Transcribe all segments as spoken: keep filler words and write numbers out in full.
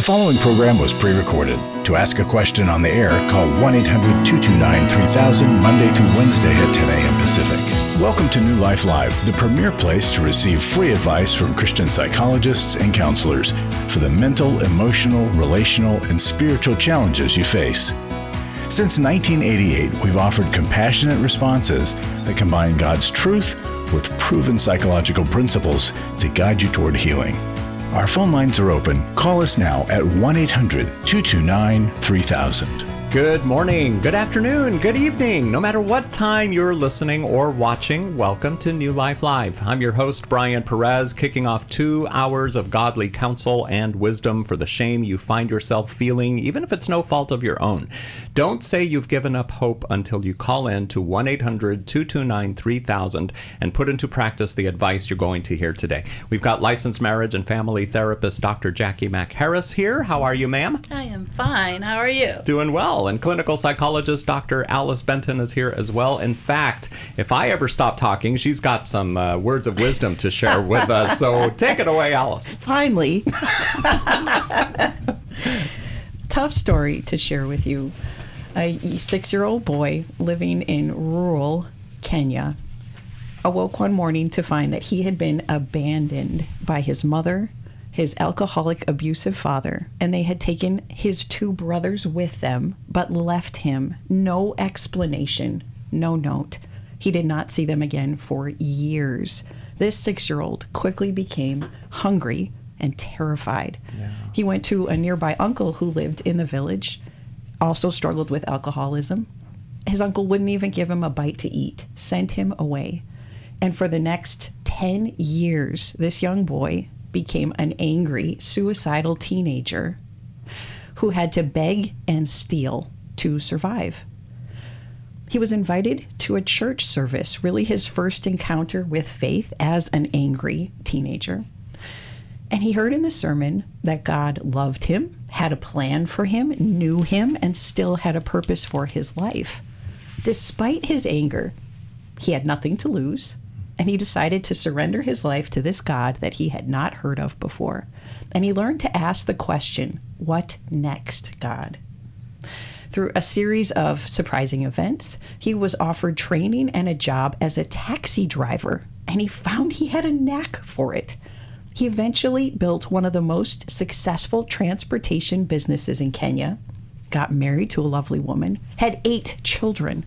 following program was pre-recorded. To ask a question on the air, call one eight hundred two two nine three thousand Monday through Wednesday at ten a.m. Pacific. Welcome to New Life Live, the premier place to receive free advice from Christian psychologists and counselors for the mental, emotional, relational, and spiritual challenges you face. Since nineteen eighty-eight, we've offered compassionate responses that combine God's truth with proven psychological principles to guide you toward healing. Our phone lines are open. Call us now at one eight hundred two two nine three thousand. Good morning, good afternoon, good evening. No matter what time you're listening or watching, welcome to New Life Live. I'm your host, Brian Perez, kicking off two hours of godly counsel and wisdom for the shame you find yourself feeling, even if it's no fault of your own. Don't say you've given up hope until you call in to one eight hundred two two nine three thousand and put into practice the advice you're going to hear today. We've got licensed marriage and family therapist Doctor Jackie Mack Harris here. How are you, ma'am? I am fine. How are you? Doing well. And clinical psychologist Doctor Alice Benton is here as well. In fact, if I ever stop talking, she's got some uh, words of wisdom to share with us. So take it away, Alice. Finally. Tough story to share with you. A six-year-old boy living in rural Kenya awoke one morning to find that he had been abandoned by his mother, his alcoholic, abusive father, and they had taken his two brothers with them, but left him no explanation, no note. He did not see them again for years. This six-year-old quickly became hungry and terrified. Yeah. He went to a nearby uncle who lived in the village, also struggled with alcoholism. His uncle wouldn't even give him a bite to eat, sent him away. And for the next ten years, this young boy became an angry, suicidal teenager who had to beg and steal to survive. He was invited to a church service, really his first encounter with faith as an angry teenager. And he heard in the sermon that God loved him, had a plan for him, knew him, and still had a purpose for his life. Despite his anger, he had nothing to lose. And he decided to surrender his life to this God that he had not heard of before. And he learned to ask the question, what next, God? Through a series of surprising events, he was offered training and a job as a taxi driver, and he found he had a knack for it. He eventually built one of the most successful transportation businesses in Kenya, got married to a lovely woman, had eight children.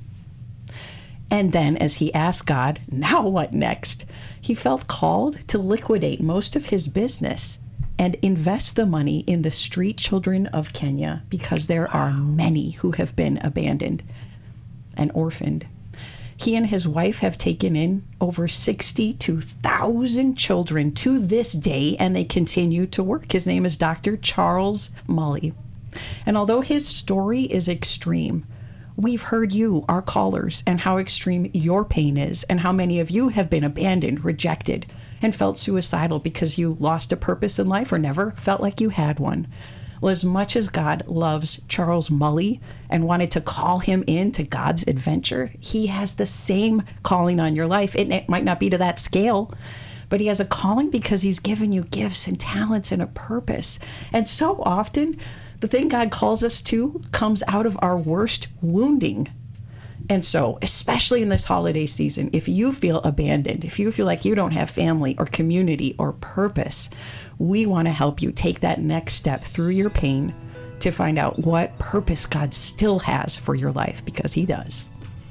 And then, as he asked God, now what next? He felt called to liquidate most of his business and invest the money in the street children of Kenya, because there wow. are many who have been abandoned and orphaned. He and his wife have taken in over sixty-two thousand children to this day, and they continue to work. His name is Doctor Charles Mully. And although his story is extreme, we've heard you, our callers, and how extreme your pain is, and how many of you have been abandoned, rejected, and felt suicidal because you lost a purpose in life or never felt like you had one. Well, as much as God loves Charles Mully and wanted to call him into God's adventure, he has the same calling on your life. It, it might not be to that scale, but he has a calling because he's given you gifts and talents and a purpose. And so often, the thing God calls us to comes out of our worst wounding. And so, especially in this holiday season, if you feel abandoned, if you feel like you don't have family or community or purpose, we want to help you take that next step through your pain to find out what purpose God still has for your life, because he does.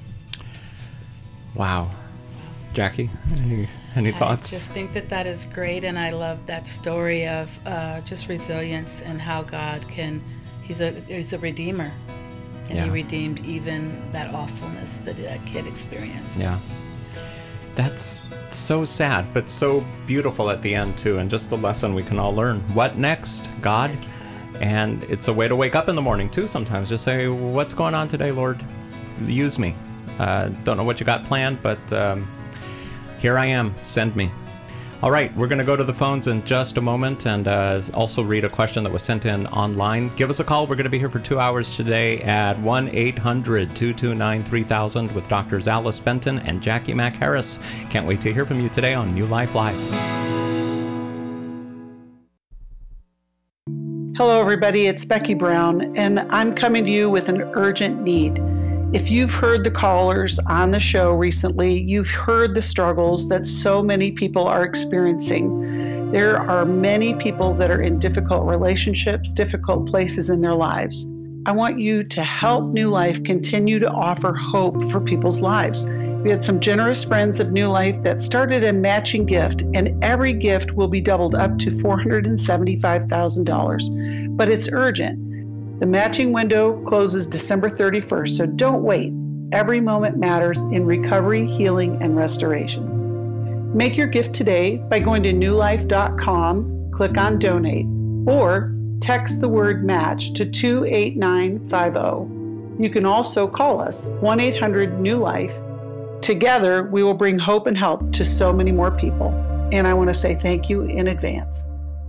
Wow. Jackie, any, any thoughts? I just think that that is great, and I love that story of uh, just resilience and how God can, he's a he's a redeemer, and yeah. he redeemed even that awfulness that that kid experienced. Yeah. That's so sad, but so beautiful at the end, too, and just the lesson we can all learn. What next, God? And it's a way to wake up in the morning, too, sometimes. Just say, what's going on today, Lord? Use me. Uh, don't know what you got planned, but um, here I am. Send me. All right, we're going to go to the phones in just a moment and uh, also read a question that was sent in online. Give us a call. We're going to be here for two hours today at one eight hundred two two nine three thousand with Doctors Alice Benton and Jackie Mack Harris. Can't wait to hear from you today on New Life Live. Hello, everybody. It's Becky Brown, and I'm coming to you with an urgent need. If you've heard the callers on the show recently, you've heard the struggles that so many people are experiencing. There are many people that are in difficult relationships, difficult places in their lives. I want you to help New Life continue to offer hope for people's lives. We had some generous friends of New Life that started a matching gift, and every gift will be doubled up to four hundred seventy-five thousand dollars. But it's urgent. The matching window closes December thirty-first, so don't wait. Every moment matters in recovery, healing, and restoration. Make your gift today by going to new life dot com, click on Donate, or text the word MATCH to two eight nine five zero. You can also call us, one eight hundred new life. Together, we will bring hope and help to so many more people. And I want to say thank you in advance.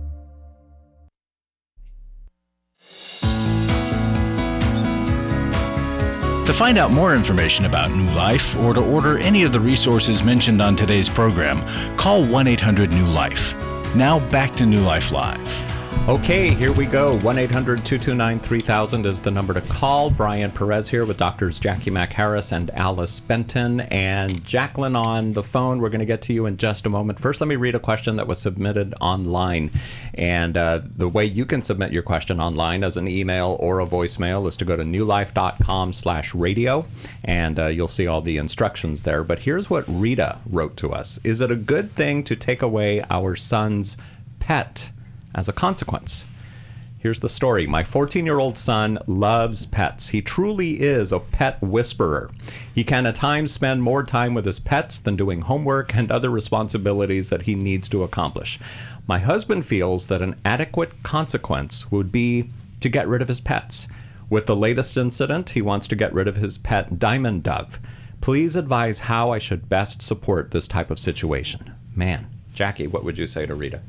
To find out more information about New Life or to order any of the resources mentioned on today's program, call one eight hundred new life. Now back to New Life Live. Okay, here we go. one eight hundred two two nine three thousand is the number to call. Brian Perez here with Doctors Jackie Mack Harris and Alice Benton. And Jacqueline on the phone. We're going to get to you in just a moment. First, let me read a question that was submitted online. And uh, the way you can submit your question online as an email or a voicemail is to go to new life dot com slash radio. And uh, you'll see all the instructions there. But here's what Rita wrote to us. Is it a good thing to take away our son's pet as a consequence? Here's the story. My fourteen-year-old son loves pets. He truly is a pet whisperer. He can at times spend more time with his pets than doing homework and other responsibilities that he needs to accomplish. My husband feels that an adequate consequence would be to get rid of his pets. With the latest incident, he wants to get rid of his pet Diamond Dove. Please advise how I should best support this type of situation. Man, Jackie, what would you say to Rita?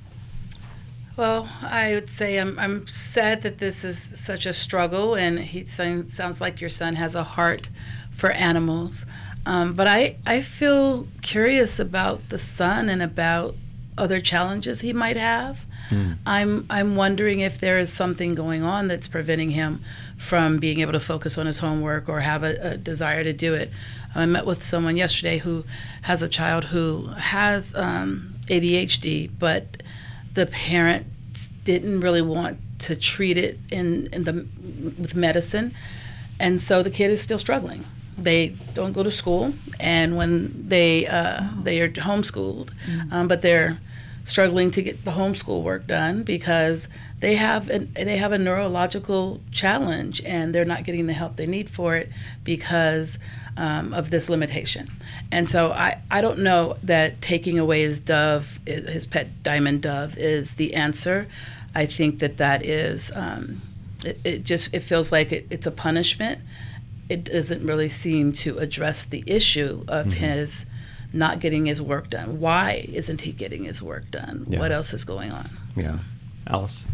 Well, I would say I'm I'm sad that this is such a struggle, and he sounds sounds like your son has a heart for animals. Um, but I I feel curious about the son and about other challenges he might have. Mm. I'm I'm wondering if there is something going on that's preventing him from being able to focus on his homework or have a, a desire to do it. I met with someone yesterday who has a child who has um, A D H D, but the parents didn't really want to treat it in, in the with medicine, and so the kid is still struggling. They don't go to school, and when they uh, oh. they are homeschooled, mm-hmm. um, but they're struggling to get the homeschool work done because they have an, they have a neurological challenge, and they're not getting the help they need for it because um, of this limitation. And so I, I don't know that taking away his dove, his pet Diamond Dove, is the answer. I think that that is, um, it, it just, it feels like it, it's a punishment. It doesn't really seem to address the issue of mm-hmm. his not getting his work done. Why isn't he getting his work done? Yeah. What else is going on? Yeah. Alice?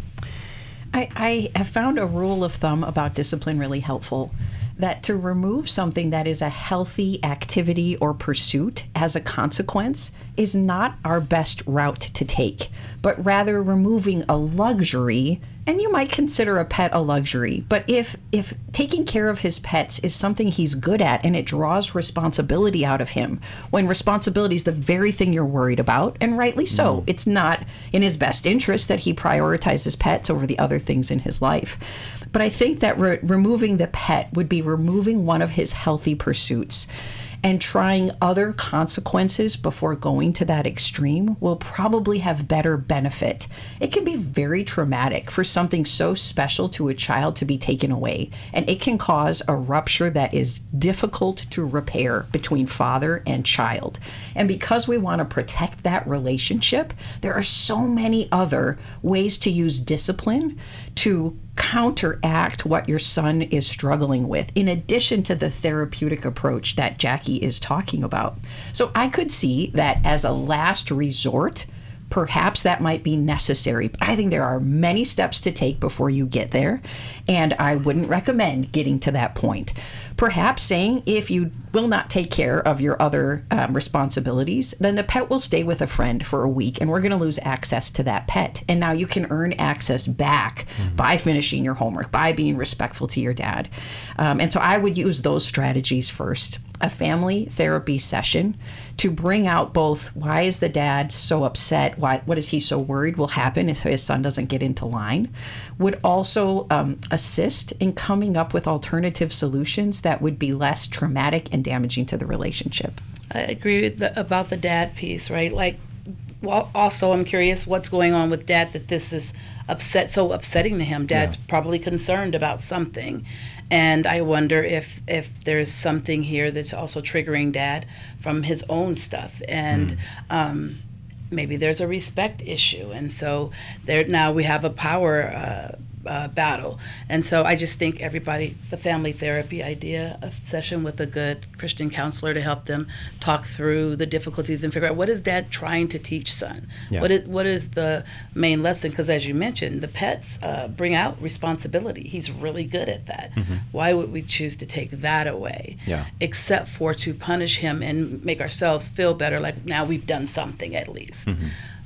I, I have found a rule of thumb about discipline really helpful, that to remove something that is a healthy activity or pursuit as a consequence is not our best route to take, but rather removing a luxury. And you might consider a pet a luxury, but if if taking care of his pets is something he's good at and it draws responsibility out of him, when responsibility is the very thing you're worried about, and rightly so, mm. it's not in his best interest that he prioritizes pets over the other things in his life. But I think that re- removing the pet would be removing one of his healthy pursuits. And trying other consequences before going to that extreme will probably have better benefit. It can be very traumatic for something so special to a child to be taken away, and it can cause a rupture that is difficult to repair between father and child. And because we want to protect that relationship, there are so many other ways to use discipline to counteract what your son is struggling with, in addition to the therapeutic approach that Jackie is talking about. So I could see that as a last resort, Perhaps that might be necessary, but I think there are many steps to take before you get there, and I wouldn't recommend getting to that point. Perhaps saying if you will not take care of your other um, responsibilities, then the pet will stay with a friend for a week, and we're going to lose access to that pet. And now you can earn access back mm-hmm. by finishing your homework, by being respectful to your dad. Um, and so I would use those strategies first. A family therapy session to bring out both why is the dad so upset, why what is he so worried will happen if his son doesn't get into line, would also um, assist in coming up with alternative solutions that would be less traumatic and damaging to the relationship. I agree with the, about the dad piece, right? Like, well, also I'm curious what's going on with dad that this is upset, so upsetting to him. Dad's yeah. probably concerned about something. And I wonder if if there's something here that's also triggering dad from his own stuff. And mm. um, maybe there's a respect issue. And so there now we have a power uh, uh, battle. And so I just think everybody, the family therapy idea, a session with a good Christian counselor to help them talk through the difficulties and figure out what is dad trying to teach son? Yeah. What is what is the main lesson? Because as you mentioned, the pets uh, bring out responsibility. He's really good at that. Mm-hmm. Why would we choose to take that away? Yeah. Except for to punish him and make ourselves feel better, like now we've done something at least. Mm-hmm.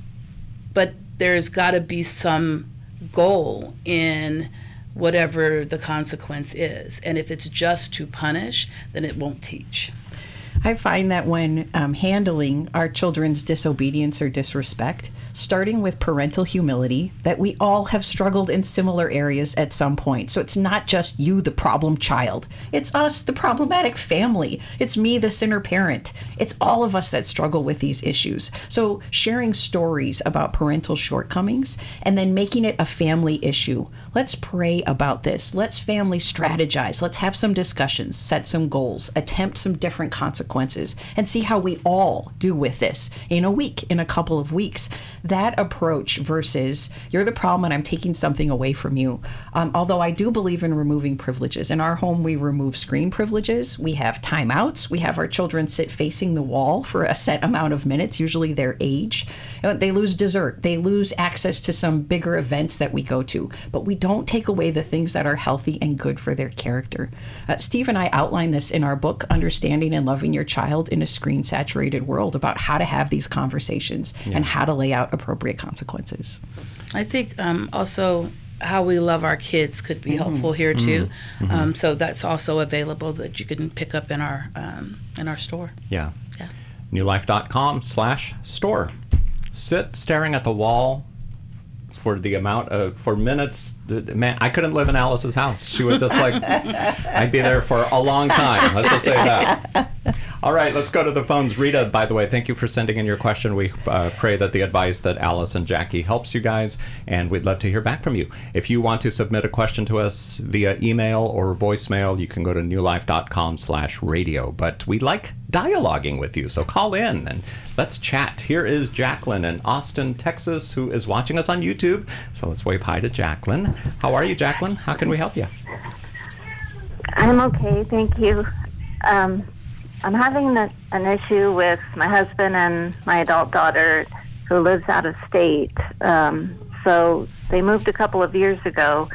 But there's got to be some goal in whatever the consequence is. And if it's just to punish, then it won't teach. I find that when um, handling our children's disobedience or disrespect, starting with parental humility, that we all have struggled in similar areas at some point. So it's not just you, the problem child. It's us, the problematic family. It's me, the sinner parent. It's all of us that struggle with these issues. So sharing stories about parental shortcomings and then making it a family issue. Let's pray about this. Let's family strategize. Let's have some discussions, set some goals, attempt some different consequences, and see how we all do with this in a week, in a couple of weeks. That approach versus you're the problem and I'm taking something away from you. Um, although I do believe in removing privileges. In our home, we remove screen privileges. We have timeouts. We have our children sit facing the wall for a set amount of minutes, usually their age. They lose dessert. They lose access to some bigger events that we go to. But we don't take away the things that are healthy and good for their character. Uh, Steve and I outline this in our book, Understanding and Loving Your Child in a Screen-Saturated World, about how to have these conversations yeah. and how to lay out appropriate consequences. I think um, also how we love our kids could be mm-hmm. helpful here too. Mm-hmm. Um, so that's also available that you can pick up in our um, in our store. Yeah. Yeah. newlife.com slash store. Sit staring at the wall for the amount of for minutes. Man, I couldn't live in Alice's house. She would just like I'd be there for a long time. Let's just say that. All right, let's go to the phones. Rita, by the way, thank you for sending in your question. We uh, pray that the advice that Alice and Jackie helps you guys, and we'd love to hear back from you. If you want to submit a question to us via email or voicemail, you can go to newlife.com slash radio. But we like dialoguing with you, so call in and let's chat. Here is Jacqueline in Austin, Texas, who is watching us on YouTube. So let's wave hi to Jacqueline. How are you, Jacqueline? How can we help you? I'm okay, thank you. Um, I'm having a, an issue with my husband and my adult daughter who lives out of state. Um, so they moved a couple of years ago,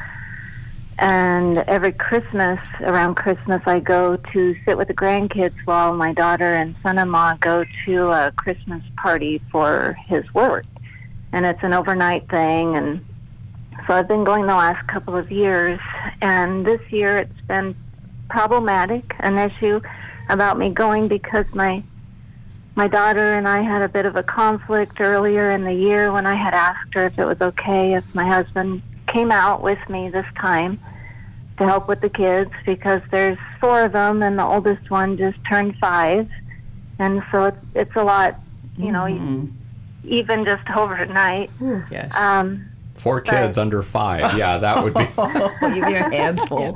and every Christmas, around Christmas, I go to sit with the grandkids while my daughter and son-in-law go to a Christmas party for his work. And it's an overnight thing, and so I've been going the last couple of years, and this year it's been problematic, an issue about me going because my my daughter and I had a bit of a conflict earlier in the year when I had asked her if it was okay if my husband came out with me this time to help with the kids, because there's four of them and the oldest one just turned five, and so it's, it's a lot, you know, mm-hmm. even just overnight. Ooh, yes. Um, Four kids but, under five. Yeah, that would be. Give your hands full.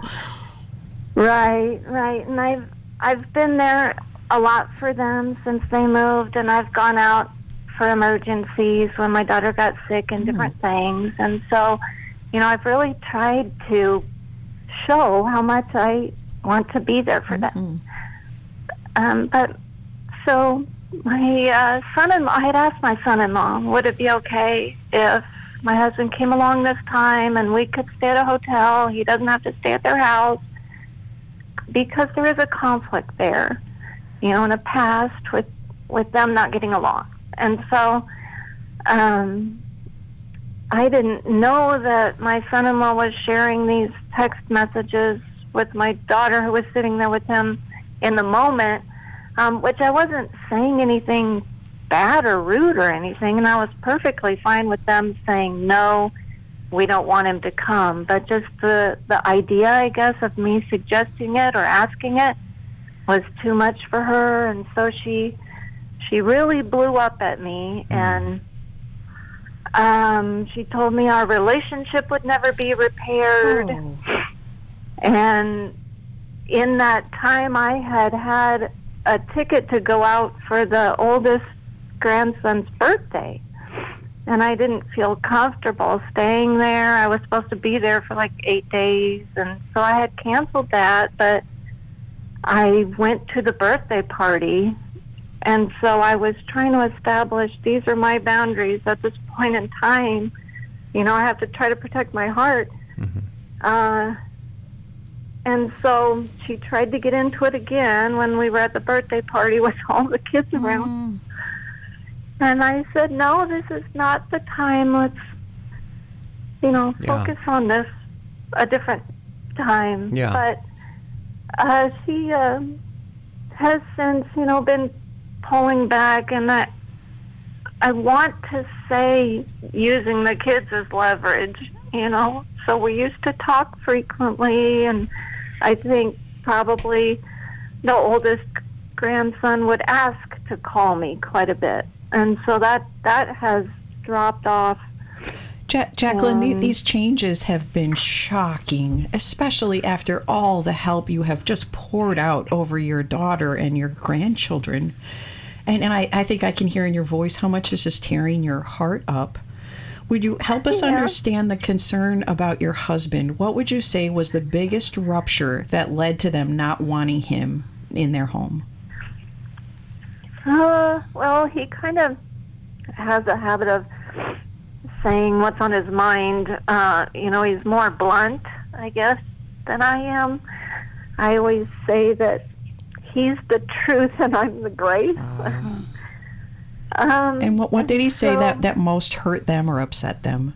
Right, right, and I've I've been there a lot for them since they moved, and I've gone out for emergencies when my daughter got sick and mm. different things, and so, you know, I've really tried to show how much I want to be there for mm-hmm. them. Um, but so my uh, son-in-law, I had asked my son-in-law, would it be okay if my husband came along this time and we could stay at a hotel? He doesn't have to stay at their house, because there is a conflict there, you know, in the past with, with them not getting along. And so um, I didn't know that my son-in-law was sharing these text messages with my daughter, who was sitting there with him in the moment, um, which I wasn't saying anything bad or rude or anything, and I was perfectly fine with them saying, no, we don't want him to come. But just the, the idea, I guess, of me suggesting it or asking it was too much for her, and so she she really blew up at me, and um, she told me our relationship would never be repaired. Oh. And in that time, I had had a ticket to go out for the oldest grandson's birthday, and I didn't feel comfortable staying there. I was supposed to be there for like eight days, and so I had canceled that, but I went to the birthday party, and so I was trying to establish these are my boundaries at this point in time. You know, I have to try to protect my heart. Mm-hmm. Uh, and so she tried to get into it again when we were at the birthday party with all the kids around. Mm. And I said, no, this is not the time. Let's, you know, yeah. focus on this a different time. Yeah. But uh, she uh, has since, you know, been pulling back, and I, I want to say using the kids as leverage, you know. So we used to talk frequently, and I think probably the oldest grandson would ask to call me quite a bit. And so that, that has dropped off. Ja- Jacqueline, um, these changes have been shocking, especially after all the help you have just poured out over your daughter and your grandchildren. And, and I, I think I can hear in your voice how much this is tearing your heart up. Would you help us yeah. understand the concern about your husband? What would you say was the biggest rupture that led to them not wanting him in their home? Uh, well, he kind of has a habit of saying what's on his mind. Uh, you know, he's more blunt, I guess, than I am. I always say that he's the truth and I'm the grace. Uh, um, and what, what did he say so, that, that most hurt them or upset them?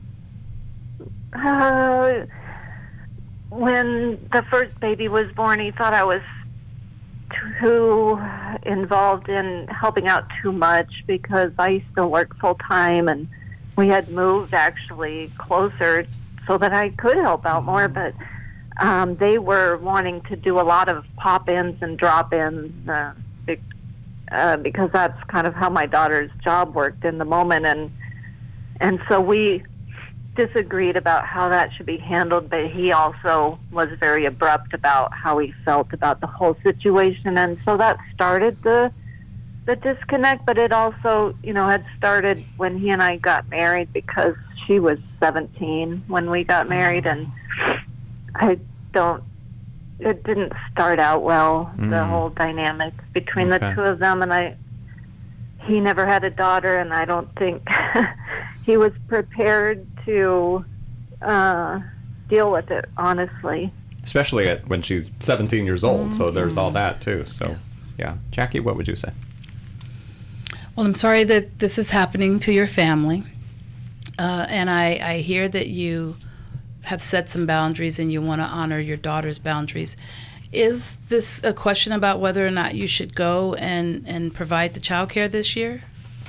Uh, when the first baby was born, he thought I was too involved in helping out too much because I still work full time, and we had moved actually closer so that I could help out more, but um, they were wanting to do a lot of pop-ins and drop-ins uh, be- uh, because that's kind of how my daughter's job worked in the moment, and and so we disagreed about how that should be handled, but he also was very abrupt about how he felt about the whole situation, and so that started the the disconnect. But it also, you know, had started when he and I got married, because she was seventeen when we got married, and I don't it didn't start out well, mm. the whole dynamic between okay. the two of them, and I he never had a daughter, and I don't think he was prepared to uh, deal with it, honestly. Especially at, when she's seventeen years old, so there's all that too. So, yeah. Jackie, what would you say? Well, I'm sorry that this is happening to your family. Uh, and I, I hear that you have set some boundaries and you want to honor your daughter's boundaries. Is this a question about whether or not you should go and, and provide the child care this year?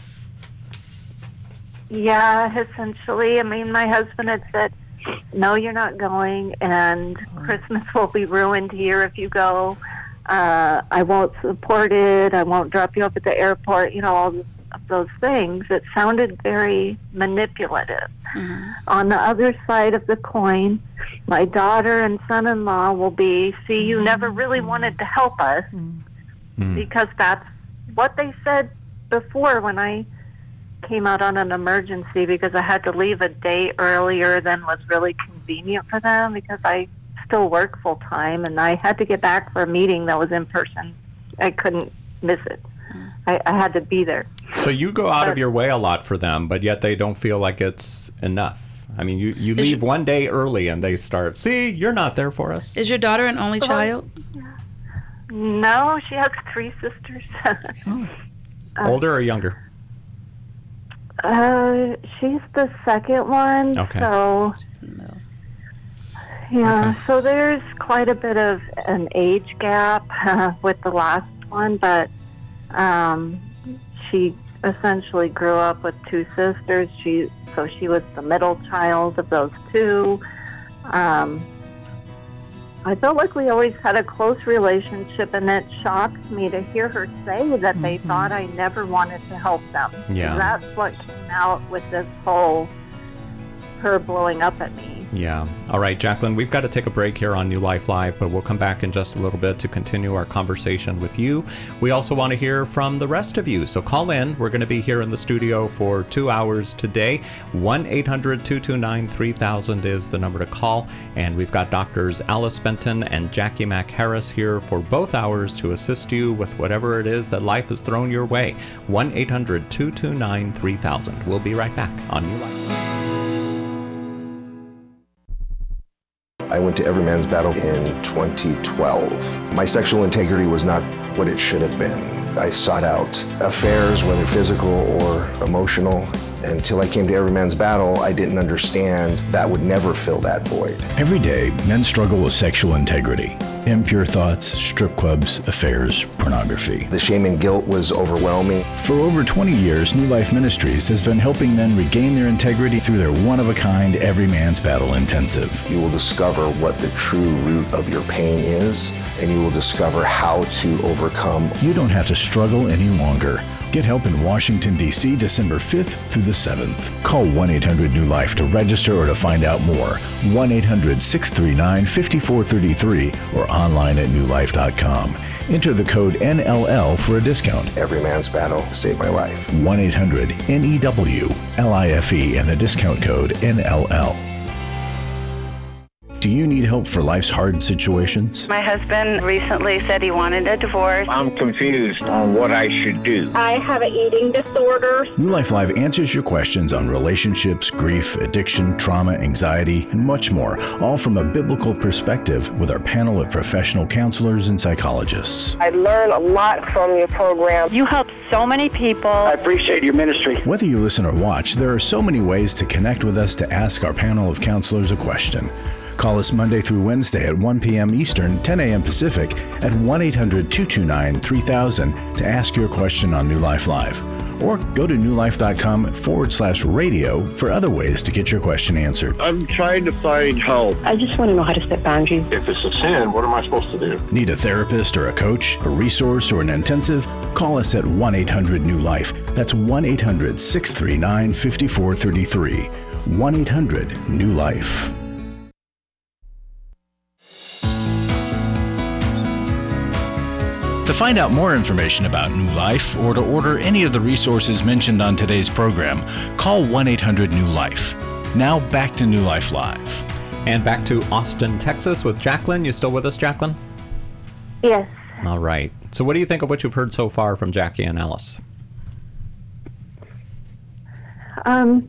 Yeah, essentially. I mean, my husband had said, no, you're not going, and Christmas will be ruined here if you go. Uh, I won't support it. I won't drop you off at the airport, you know, all of those things. It sounded very manipulative. Mm-hmm. On the other side of the coin, my daughter and son-in-law will be, see, you never really wanted to help us, mm-hmm. because that's what they said before when I came out on an emergency, because I had to leave a day earlier than was really convenient for them, because I still work full-time, and I had to get back for a meeting that was in person. I couldn't miss it. I, I had to be there. So you go out But- of your way a lot for them, but yet they don't feel like it's enough. I mean, you, you leave your- one day early and they start, see, you're not there for us. Is your daughter an only child? No, she has three sisters. Older or younger? uh, she's the second one. Okay. So, In the middle. yeah, so there's quite a bit of an age gap uh, with the last one, but um, she essentially grew up with two sisters. She so she was the middle child of those two. Um, I felt like we always had a close relationship, and it shocked me to hear her say that they thought I never wanted to help them. Yeah. That's what came out with this whole her blowing up at me. Yeah. All right, Jacqueline, we've got to take a break here on New Life Live, but we'll come back in just a little bit to continue our conversation with you. We also want to hear from the rest of you, so call in. We're going to be here in the studio for two hours today. one eight hundred two two nine three thousand is the number to call, and we've got Doctors Alice Benton and Jackie Mack Harris here for both hours to assist you with whatever it is that life has thrown your way. one eight hundred two two nine three thousand. We'll be right back on New Life. I went to Every Man's Battle in twenty twelve. My sexual integrity was not what it should have been. I sought out affairs, whether physical or emotional. Until I came to Every Man's Battle, I didn't understand that would never fill that void. Every day, men struggle with sexual integrity. Impure thoughts, strip clubs, affairs, pornography. The shame and guilt was overwhelming. For over twenty years, New Life Ministries has been helping men regain their integrity through their one-of-a-kind Every Man's Battle Intensive. You will discover what the true root of your pain is, and you will discover how to overcome. You don't have to struggle any longer. Get help in Washington, D C December fifth through the seventh. Call one eight hundred new life to register or to find out more. one eight hundred six three nine five four three three or online at new life dot com. Enter the code N L L for a discount. Every Man's Battle saved my life. one eight hundred N E W L I F E and the discount code N L L. Do you need help for life's hard situations? My husband recently said he wanted a divorce. I'm confused on what I should do. I have an eating disorder. New Life Live answers your questions on relationships, grief, addiction, trauma, anxiety, and much more, all from a biblical perspective with our panel of professional counselors and psychologists. I learn a lot from your program. You help so many people. I appreciate your ministry. Whether you listen or watch, there are so many ways to connect with us to ask our panel of counselors a question. Call us Monday through Wednesday at one p.m. Eastern, ten a.m. Pacific at one eight hundred two two nine three thousand to ask your question on New Life Live. Or go to new life dot com forward slash radio for other ways to get your question answered. I'm trying to find help. I just want to know how to set boundaries. If it's a sin, what am I supposed to do? Need a therapist or a coach, a resource or an intensive? Call us at one eight hundred new life. That's one eight hundred six three nine five four three three. one eight hundred new life. To find out more information about New Life or to order any of the resources mentioned on today's program, call one eight hundred new life. Now back to New Life Live. And back to Austin, Texas with Jacqueline. You still with us, Jacqueline? Yes. All right. So what do you think of what you've heard so far from Jackie and Alice? Um,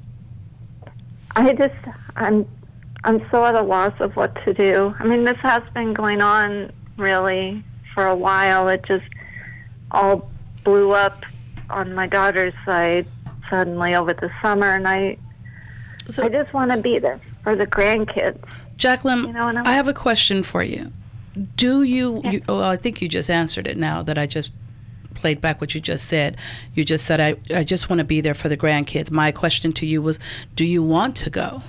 I just, I'm, I'm so at a loss of what to do. I mean, this has been going on really for a while. It just all blew up on my daughter's side suddenly over the summer, and I, So, I just want to be there for the grandkids. Jacqueline, You know, and I'm- I have a question for you. Do you, you, oh, I think you just answered it now that I just played back what you just said. You just said, I, I just want to be there for the grandkids. My question to you was, do you want to go?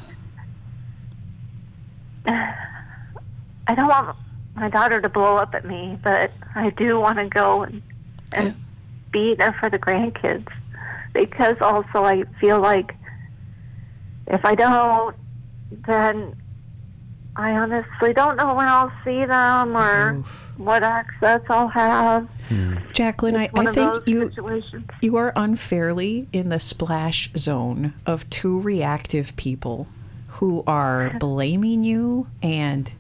I don't want my daughter to blow up at me, but I do want to go and, and Okay. be there for the grandkids, because also I feel like if I don't, then I honestly don't know when I'll see them or Oof. what access I'll have. Jacqueline, I, It's one I of think those you situations. you are unfairly in the splash zone of two reactive people who are blaming you and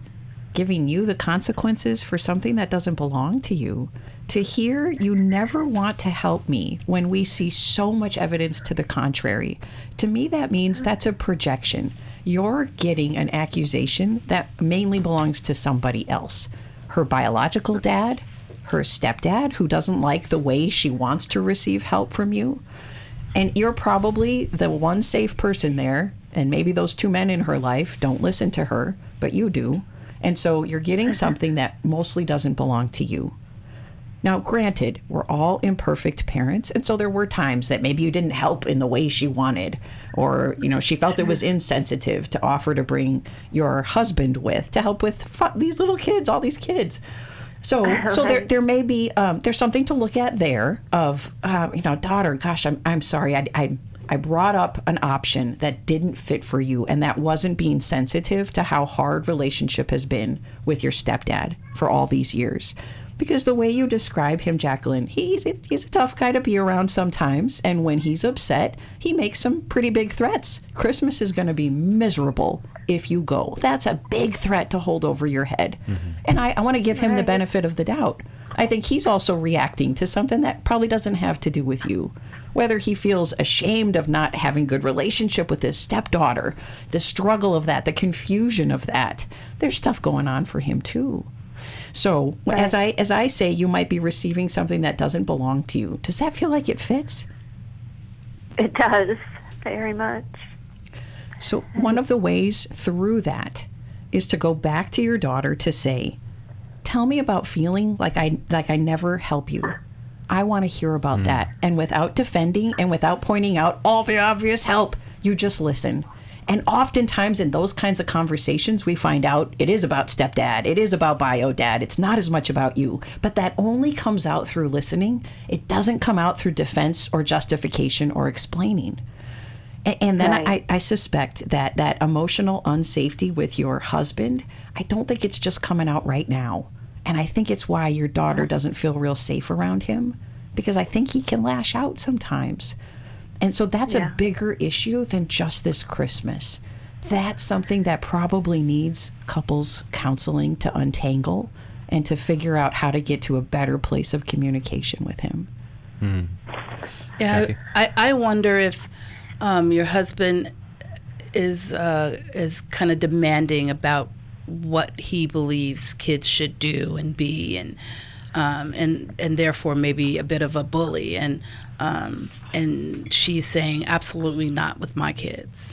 giving you the consequences for something that doesn't belong to you. To hear you never want to help me when we see so much evidence to the contrary, to me that means that's a projection. You're getting an accusation that mainly belongs to somebody else. Her biological dad, her stepdad, who doesn't like the way she wants to receive help from you. And you're probably the one safe person there, and maybe those two men in her life don't listen to her, but you do. And so you're getting something that mostly doesn't belong to you. Now, granted, we're all imperfect parents, and so there were times that maybe you didn't help in the way she wanted, or, you know, she felt it was insensitive to offer to bring your husband with, to help with fu- these little kids, all these kids. So, right. so there, there may be, um, there's something to look at there of, uh, you know, daughter, gosh, I'm, I'm sorry, I, I, I brought up an option that didn't fit for you, and that wasn't being sensitive to how hard relationship has been with your stepdad for all these years. Because the way you describe him, Jacqueline, he's a, he's a tough guy to be around sometimes. And when he's upset, he makes some pretty big threats. Christmas is going to be miserable if you go. That's a big threat to hold over your head. Mm-hmm. And I, I want to give him right. the benefit of the doubt. I think he's also reacting to something that probably doesn't have to do with you. Whether he feels ashamed of not having good relationship with his stepdaughter, the struggle of that, the confusion of that, there's stuff going on for him too. So right. as I as I say, you might be receiving something that doesn't belong to you. Does that feel like it fits? It does, very much. So one of the ways through that is to go back to your daughter to say, tell me about feeling like I like I never help you. I want to hear about mm. that. And without defending and without pointing out all the obvious help, you just listen. And oftentimes in those kinds of conversations, we find out it is about stepdad, it is about bio dad, it's not as much about you. But that only comes out through listening. It doesn't come out through defense or justification or explaining. And, and then right. I, I suspect that that emotional unsafety with your husband, I don't think it's just coming out right now. And I think it's why your daughter doesn't feel real safe around him, because I think he can lash out sometimes. And so that's yeah. a bigger issue than just this Christmas. That's something that probably needs couples counseling to untangle and to figure out how to get to a better place of communication with him. Mm. Yeah, I, I wonder if um, your husband is uh, is kind of demanding about what he believes kids should do and be, and um, and and therefore maybe a bit of a bully, and um, and she's saying absolutely not with my kids.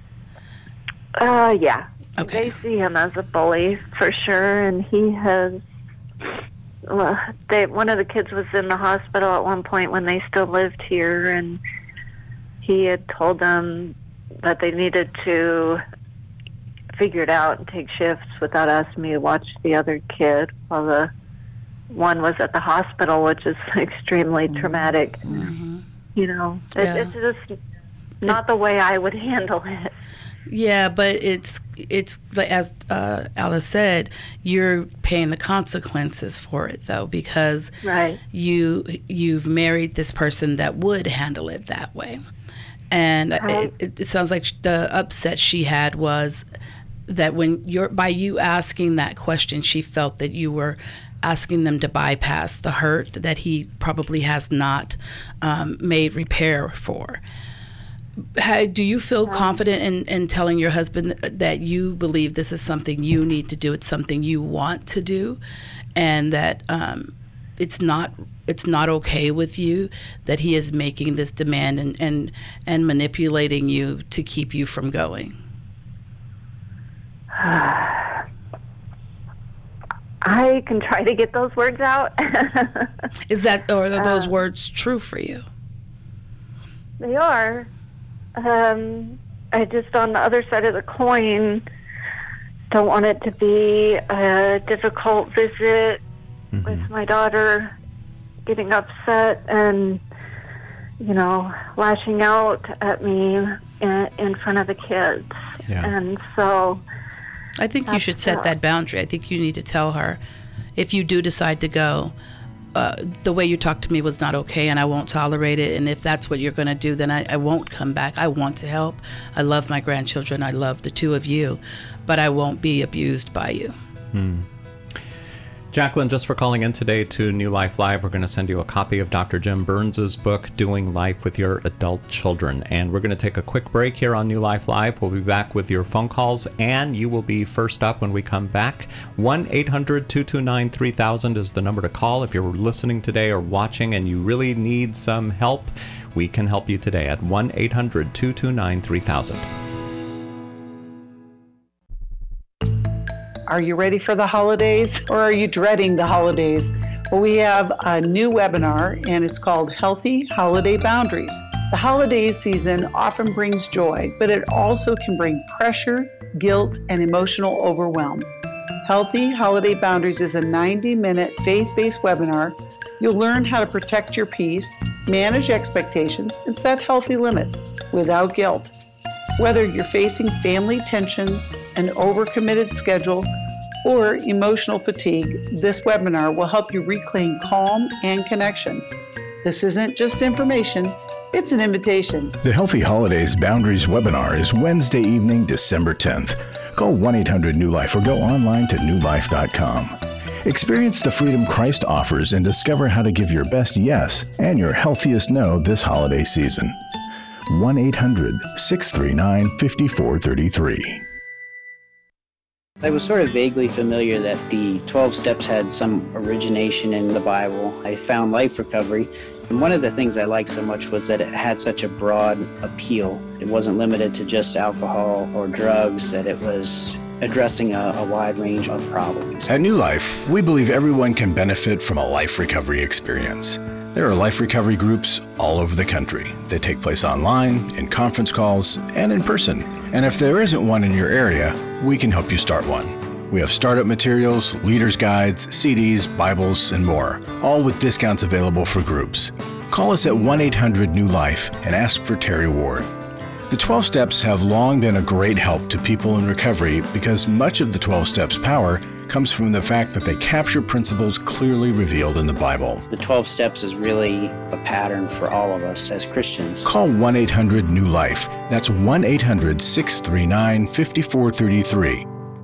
Uh, yeah. Okay. They see him as a bully for sure, and he has. Well, they one of the kids was in the hospital at one point when they still lived here, and he had told them that they needed to figure it out and take shifts without asking me to watch the other kid while the one was at the hospital, which is extremely traumatic. Mm-hmm. You know, it, yeah. it's just not the way I would handle it. Yeah, but it's it's as uh, Alice said, you're paying the consequences for it though, because right. you you've married this person that would handle it that way, and right. it, it sounds like the upset she had was that when you're by you asking that question, she felt that you were asking them to bypass the hurt that he probably has not um, made repair for. How, do you feel confident in, in telling your husband that you believe this is something you need to do, it's something you want to do, and that um, it's not it's not okay with you that he is making this demand and, and, and manipulating you to keep you from going? I can try to get those words out. Is that, or are those uh, words true for you? They are. Um, I just, on the other side of the coin, don't want it to be a difficult visit mm-hmm. with my daughter getting upset and, you know, lashing out at me in, in front of the kids. Yeah. And so I think you should set that boundary. I think you need to tell her, if you do decide to go, uh, the way you talked to me was not okay, and I won't tolerate it. And if that's what you're going to do, then I, I won't come back. I want to help. I love my grandchildren. I love the two of you, but I won't be abused by you. Hmm. Jacqueline, just for calling in today to New Life Live, we're going to send you a copy of Doctor Jim Burns' book, Doing Life with Your Adult Children. And we're going to take a quick break here on New Life Live. We'll be back with your phone calls, and you will be first up when we come back. one eight hundred two two nine three thousand is the number to call. If you're listening today or watching and you really need some help, we can help you today at one eight hundred two two nine three thousand. Are you ready for the holidays, or are you dreading the holidays? Well, we have a new webinar, and it's called Healthy Holiday Boundaries. The holiday season often brings joy, but it also can bring pressure, guilt, and emotional overwhelm. Healthy Holiday Boundaries is a ninety-minute faith-based webinar. You'll learn how to protect your peace, manage expectations, and set healthy limits without guilt. Whether you're facing family tensions, an overcommitted schedule, or emotional fatigue, this webinar will help you reclaim calm and connection. This isn't just information, it's an invitation. The Healthy Holidays Boundaries webinar is Wednesday evening, December tenth. Call one eight hundred new life or go online to new life dot com. Experience the freedom Christ offers and discover how to give your best yes and your healthiest no this holiday season. one eight hundred six three nine five four three three. I was sort of vaguely familiar that the twelve steps had some origination in the Bible. I found Life Recovery, and one of the things I liked so much was that it had such a broad appeal. It wasn't limited to just alcohol or drugs, that it was addressing a, a wide range of problems. At New Life, we believe everyone can benefit from a life recovery experience. There are life recovery groups all over the country. They take place online, in conference calls, and in person. And if there isn't one in your area, we can help you start one. We have startup materials, leaders' guides, C Ds, Bibles, and more, all with discounts available for groups. Call us at one eight hundred new life and ask for Terry Ward. The twelve Steps have long been a great help to people in recovery because much of the twelve Steps power comes from the fact that they capture principles clearly revealed in the Bible. The twelve Steps is really a pattern for all of us as Christians. Call one eight hundred new life. That's one eight hundred six three nine five four three three.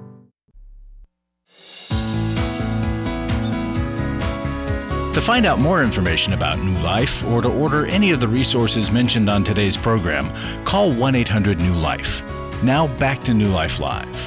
To find out more information about New Life or to order any of the resources mentioned on today's program, call one eight hundred new life. Now back to New Life Live.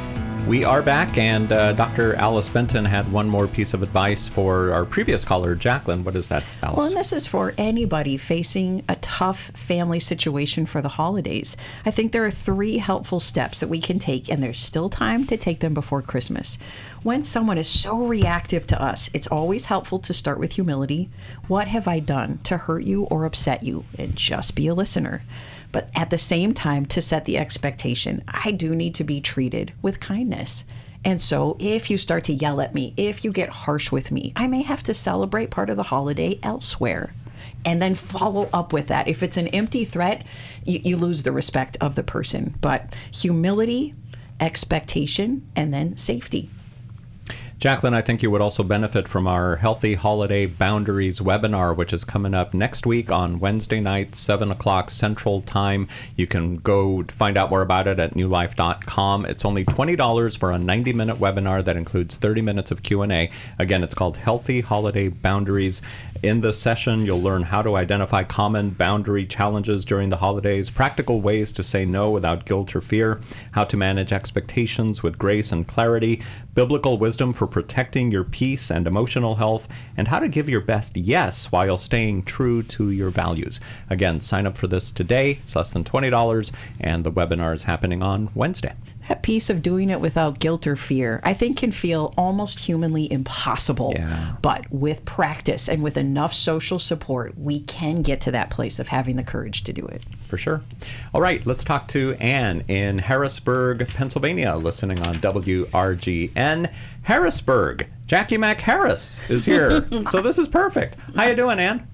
We are back, and uh, Doctor Alice Benton had one more piece of advice for our previous caller, Jacqueline. What is that, Alice? Well, and this is for anybody facing a tough family situation for the holidays. I think there are three helpful steps that we can take, and there's still time to take them before Christmas. When someone is so reactive to us, it's always helpful to start with humility. What have I done to hurt you or upset you? And just be a listener. But at the same time, to set the expectation, I do need to be treated with kindness. And so if you start to yell at me, if you get harsh with me, I may have to celebrate part of the holiday elsewhere. And then follow up with that. If it's an empty threat, you, you lose the respect of the person. But humility, expectation, and then safety. Jacqueline, I think you would also benefit from our Healthy Holiday Boundaries webinar, which is coming up next week on Wednesday night, seven o'clock Central Time. You can go find out more about it at new life dot com. It's only twenty dollars for a ninety-minute webinar that includes thirty minutes of Q and A. Again, it's called Healthy Holiday Boundaries. In this session, you'll learn how to identify common boundary challenges during the holidays, practical ways to say no without guilt or fear, how to manage expectations with grace and clarity, biblical wisdom for protecting your peace and emotional health, and how to give your best yes while staying true to your values. Again, sign up for this today. It's less than twenty dollars, and the webinar is happening on Wednesday. That piece of doing it without guilt or fear, I think, can feel almost humanly impossible. Yeah. But with practice and with enough social support, we can get to that place of having the courage to do it. For sure. All right, let's talk to Ann in Harrisburg, Pennsylvania, listening on W R G N. Harrisburg, Jackie Mac Harris is here. So this is perfect. How you doing, Ann?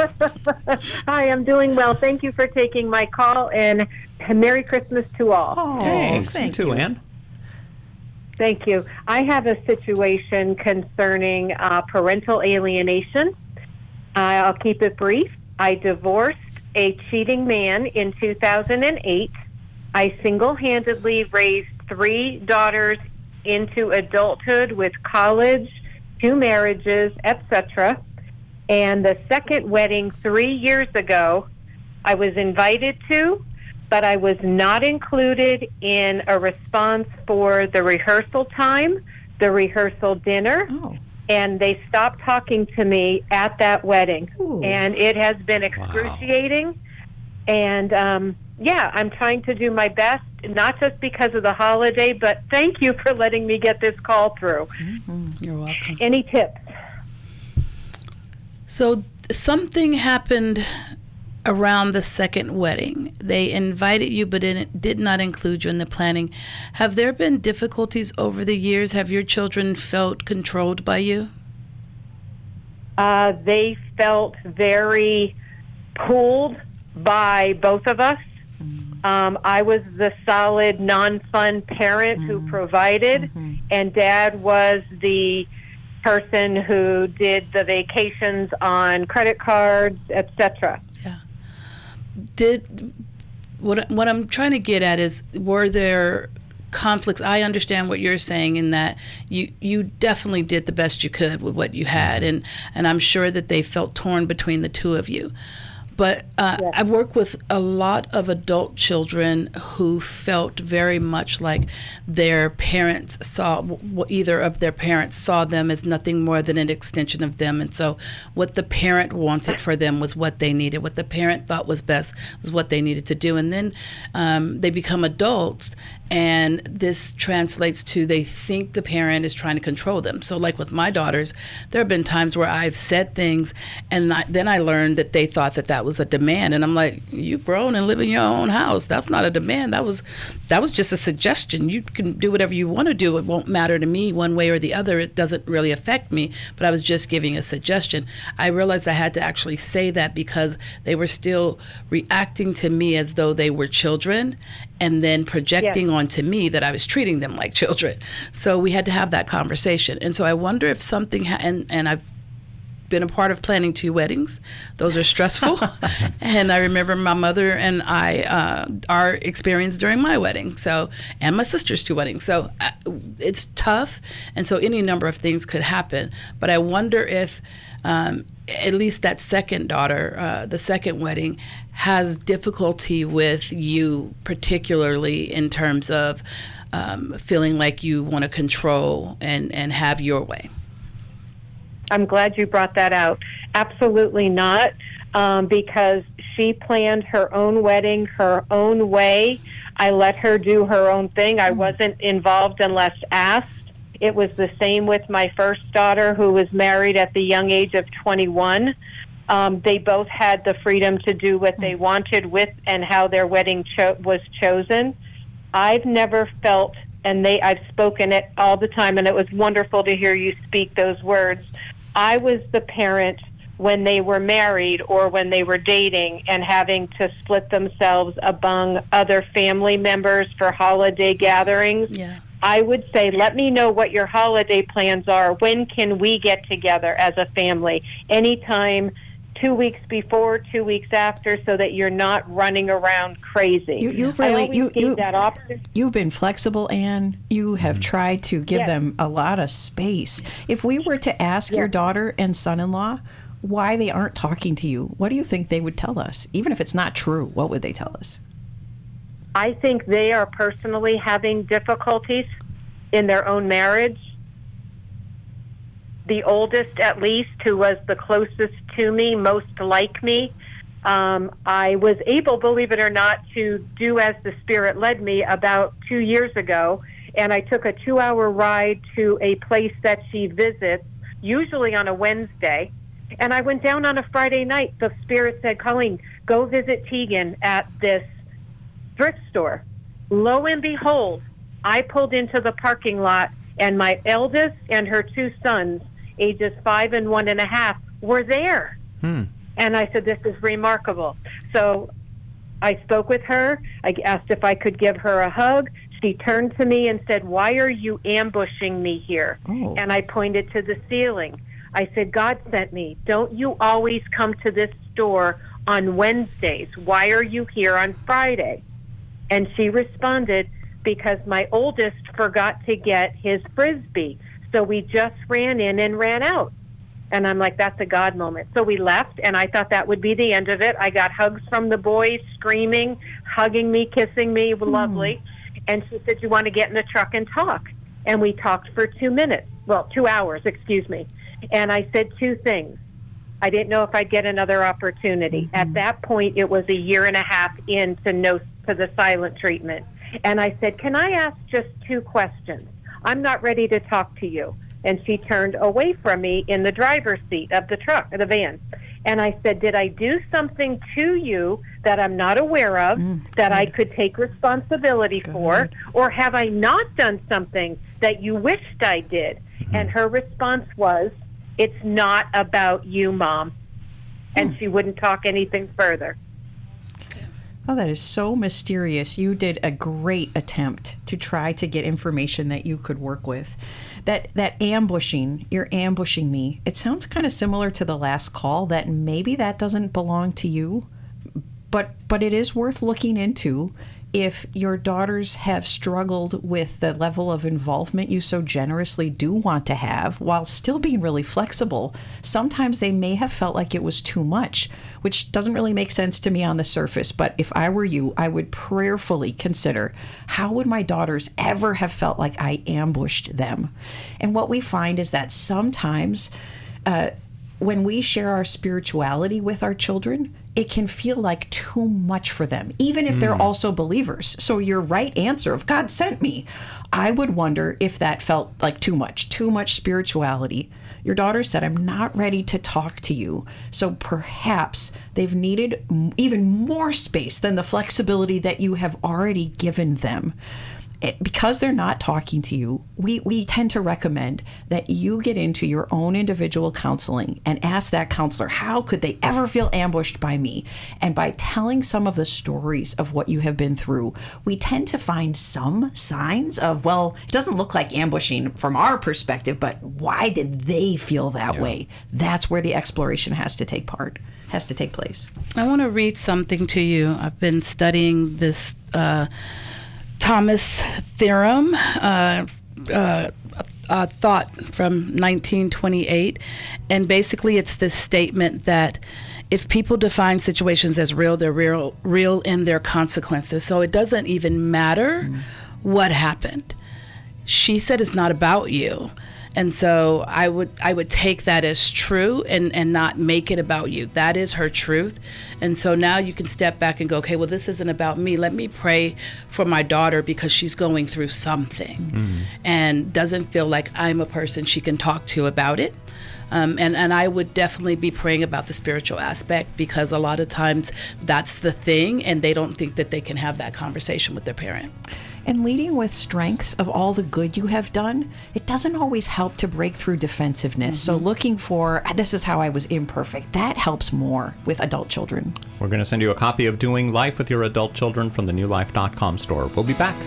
Hi, I'm doing well. Thank you for taking my call, and Merry Christmas to all. Oh, Thanks. thanks. You too, Ann. Thank you. I have a situation concerning uh, parental alienation. Uh, I'll keep it brief. I divorced a cheating man in two thousand eight. I single-handedly raised three daughters into adulthood with college, two marriages, et cetera. And the second wedding three years ago, I was invited to, but I was not included in a response for the rehearsal time, the rehearsal dinner, Oh. and they stopped talking to me at that wedding. Ooh. And it has been excruciating. Wow. And um, yeah, I'm trying to do my best, not just because of the holiday, but thank you for letting me get this call through. Mm-hmm. You're welcome. Any tips? So something happened around the second wedding. They invited you, but it did not include you in the planning. Have there been difficulties over the years? Have your children felt controlled by you? Uh, they felt very pulled by both of us. Mm-hmm. Um, I was the solid, non-fun parent mm-hmm. who provided, mm-hmm. and Dad was the person who did the vacations on credit cards, et cetera. Yeah. Did what what I'm trying to get at is, were there conflicts? I understand what you're saying in that you you definitely did the best you could with what you had, and and I'm sure that they felt torn between the two of you. But uh, yes. I work with a lot of adult children who felt very much like their parents saw, w- either of their parents saw them as nothing more than an extension of them. And so what the parent wanted for them was what they needed. What the parent thought was best was what they needed to do. And then um, they become adults, and this translates to they think the parent is trying to control them. So like with my daughters, there have been times where I've said things, and I, then I learned that they thought that that was a demand. And I'm like, you've grown and live in your own house. That's not a demand. That was that was just a suggestion. You can do whatever you want to do. It won't matter to me one way or the other. It doesn't really affect me. But I was just giving a suggestion. I realized I had to actually say that because they were still reacting to me as though they were children, and then projecting yes. onto me that I was treating them like children. So we had to have that conversation. And so I wonder if something, ha- and, and I've been a part of planning two weddings. Those are stressful. And I remember my mother and I, uh, our experience during my wedding, so, and my sister's two weddings. So uh, it's tough. And so any number of things could happen. But I wonder if um, at least that second daughter, uh, the second wedding, has difficulty with you, particularly in terms of um, feeling like you want to control and, and have your way. I'm glad you brought that out. Absolutely not, um, because she planned her own wedding her own way. I let her do her own thing. I wasn't involved unless asked. It was the same with my first daughter, who was married at the young age of twenty-one. Um, they both had the freedom to do what they wanted with and how their wedding cho- was chosen. I've never felt, and they I've spoken it all the time, and it was wonderful to hear you speak those words. I was the parent when they were married or when they were dating and having to split themselves among other family members for holiday gatherings. Yeah. I would say, let me know what your holiday plans are. When can we get together as a family? Anytime, two weeks before, two weeks after, so that you're not running around crazy. You, you've really, you, you, that option. You've been flexible, Anne. You have tried to give yes. them a lot of space. If we were to ask yes. your daughter and son-in-law why they aren't talking to you, what do you think they would tell us? Even if it's not true, what would they tell us? I think they are personally having difficulties in their own marriage. The oldest, at least, who was the closest to me, most like me, um, I was able, believe it or not, to do as the Spirit led me about two years ago, and I took a two-hour ride to a place that she visits, usually on a Wednesday, and I went down on a Friday night. The Spirit said, Colleen, go visit Tegan at this thrift store. Lo and behold, I pulled into the parking lot, and my eldest and her two sons, ages five and one and a half, were there. Hmm. And I said, this is remarkable. So I spoke with her. I asked if I could give her a hug. She turned to me and said, why are you ambushing me here? Oh. And I pointed to the ceiling. I said, God sent me. Don't you always come to this store on Wednesdays? Why are you here on Friday? And she responded, because my oldest forgot to get his Frisbee. So we just ran in and ran out. And I'm like, that's a God moment. So we left, and I thought that would be the end of it. I got hugs from the boys, screaming, hugging me, kissing me, mm. lovely. And she said, you want to get in the truck and talk? And we talked for two minutes. Well, two hours, excuse me. And I said two things. I didn't know if I'd get another opportunity. Mm-hmm. At that point, it was a year and a half into no to the silent treatment. And I said, can I ask just two questions? I'm not ready to talk to you. And she turned away from me in the driver's seat of the truck, of the van. And I said, did I do something to you that I'm not aware of, mm, that good. I could take responsibility good. for? Or have I not done something that you wished I did? Mm-hmm. And her response was, it's not about you, Mom. And mm. she wouldn't talk anything further. Oh, that is so mysterious. You did a great attempt to try to get information that you could work with. That that ambushing, you're ambushing me. It sounds kind of similar to the last call, that maybe that doesn't belong to you, but but it is worth looking into. If your daughters have struggled with the level of involvement you so generously do want to have while still being really flexible, sometimes they may have felt like it was too much, which doesn't really make sense to me on the surface. But if I were you, I would prayerfully consider, how would my daughters ever have felt like I ambushed them? And what we find is that sometimes uh, when we share our spirituality with our children, it can feel like too much for them, even if mm. they're also believers. So your right answer of God sent me, I would wonder if that felt like too much, too much spirituality. Your daughter said, I'm not ready to talk to you. So perhaps they've needed even more space than the flexibility that you have already given them. It, because they're not talking to you, we, we tend to recommend that you get into your own individual counseling and ask that counselor, how could they ever feel ambushed by me? And by telling some of the stories of what you have been through, we tend to find some signs of, well, it doesn't look like ambushing from our perspective, but why did they feel that yeah. way? That's where the exploration has to take part, has to take place. I want to read something to you. I've been studying this uh, Thomas theorem, uh, uh, uh, thought from nineteen twenty-eight, and basically it's this statement that if people define situations as real, they're real, real in their consequences. So it doesn't even matter mm. what happened. She said it's not about you. And so I would I would take that as true and, and not make it about you. That is her truth. And so now you can step back and go, okay, well, this isn't about me. Let me pray for my daughter because she's going through something mm-hmm. and doesn't feel like I'm a person she can talk to about it. Um, and, and I would definitely be praying about the spiritual aspect, because a lot of times that's the thing and they don't think that they can have that conversation with their parent. And leading with strengths of all the good you have done, it doesn't always help to break through defensiveness. Mm-hmm. So looking for, this is how I was imperfect, that helps more with adult children. We're going to send you a copy of Doing Life with Your Adult Children from the new life dot com store. We'll be back.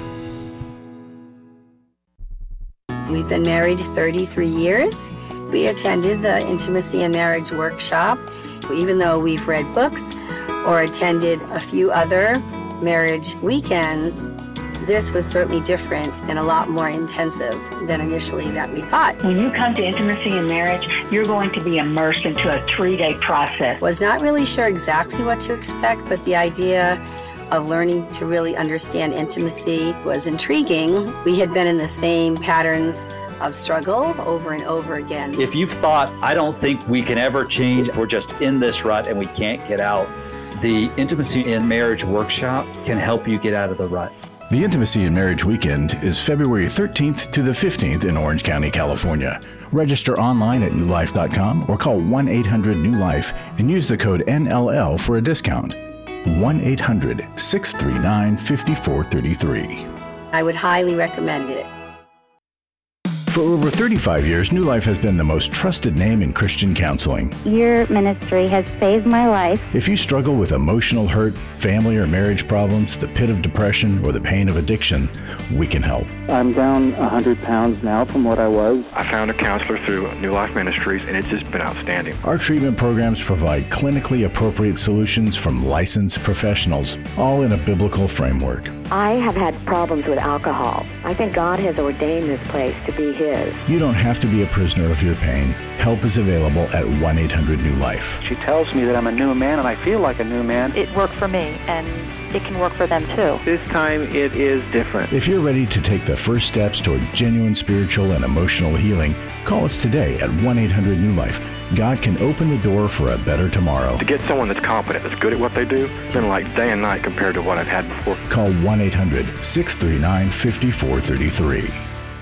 We've been married thirty-three years. We attended the Intimacy and Marriage Workshop. Even though we've read books or attended a few other marriage weekends, this was certainly different and a lot more intensive than initially that we thought. When you come to Intimacy and Marriage, you're going to be immersed into a three-day process. Was not really sure exactly what to expect, but the idea of learning to really understand intimacy was intriguing. We had been in the same patterns of struggle over and over again. If you've thought, I don't think we can ever change, we're just in this rut and we can't get out, the Intimacy and Marriage Workshop can help you get out of the rut. The Intimacy and Marriage Weekend is February thirteenth to the fifteenth in Orange County, California. Register online at new life dot com or call one eight hundred new life and use the code N L L for a discount. one eight hundred six three nine five four three three. I would highly recommend it. For over thirty-five years, New Life has been the most trusted name in Christian counseling. Your ministry has saved my life. If you struggle with emotional hurt, family or marriage problems, the pit of depression, or the pain of addiction, we can help. I'm down one hundred pounds now from what I was. I found a counselor through New Life Ministries, and it's just been outstanding. Our treatment programs provide clinically appropriate solutions from licensed professionals, all in a biblical framework. I have had problems with alcohol. I think God has ordained this place to be His. You don't have to be a prisoner of your pain. Help is available at one eight hundred new life. She tells me that I'm a new man, and I feel like a new man. It worked for me, and it can work for them too. This time it is different. If you're ready to take the first steps toward genuine spiritual and emotional healing, call us today at one eight hundred new life. God can open the door for a better tomorrow. To get someone that's competent, that's good at what they do, it's been like day and night compared to what I've had before. Call one eight hundred six three nine five four three three.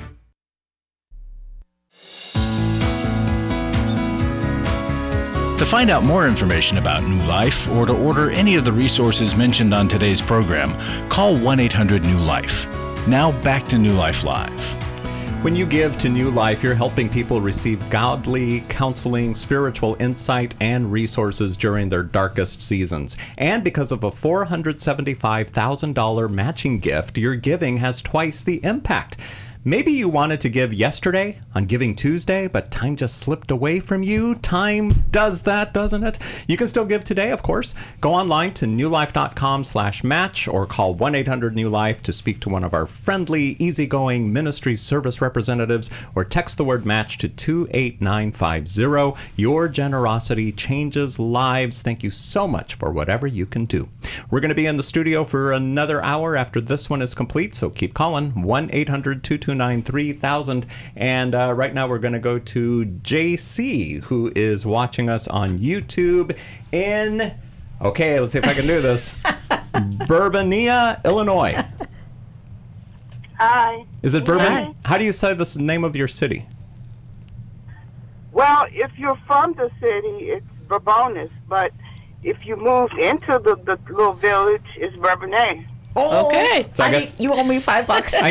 To find out more information about New Life or to order any of the resources mentioned on today's program, call one eight hundred new life. Now back to New Life Live. When you give to New Life, you're helping people receive godly counseling, spiritual insight, and resources during their darkest seasons. And because of a four hundred seventy-five thousand dollars matching gift, your giving has twice the impact. Maybe you wanted to give yesterday on Giving Tuesday, but time just slipped away from you. Time does that, doesn't it? You can still give today, of course. Go online to newlife.com slash match or call one eight hundred new life to speak to one of our friendly, easygoing ministry service representatives, or text the word match to two eight nine five zero. Your generosity changes lives. Thank you so much for whatever you can do. We're going to be in the studio for another hour after this one is complete, so keep calling one eight hundred two two nine three thousand. And uh, right now we're going to go to J C, who is watching us on YouTube in, okay, let's see if I can do this, Bourbonnais, Illinois. Hi. Is it Bourbon? Hi. How do you say the name of your city? Well, if you're from the city, it's Bourbonnais, but if you move into the, the little village, it's Bourbonnais. Oh, okay. So I I guess- need- you owe me five bucks. I-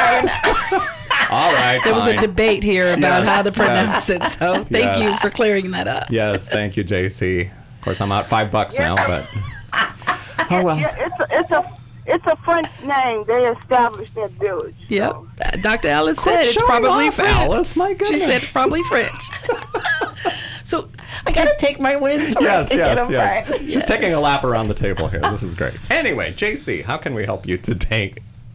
All right, There was a fine. debate here about Yes, how to pronounce yes. it, so thank you Yes. for clearing that up. Yes, thank you, J C. Of course, I'm out five bucks now, but oh well. Yeah, it's a, it's a it's a French name. They established that village. Yep. Uh, Doctor Alice Quit said it's showing probably off, French. Alice. My She goodness. said it's probably French. So I gotta take my wins. when I Yes, get yes, them yes. right. She's taking a lap around the table here. This is great. Anyway, J C, how can we help you today?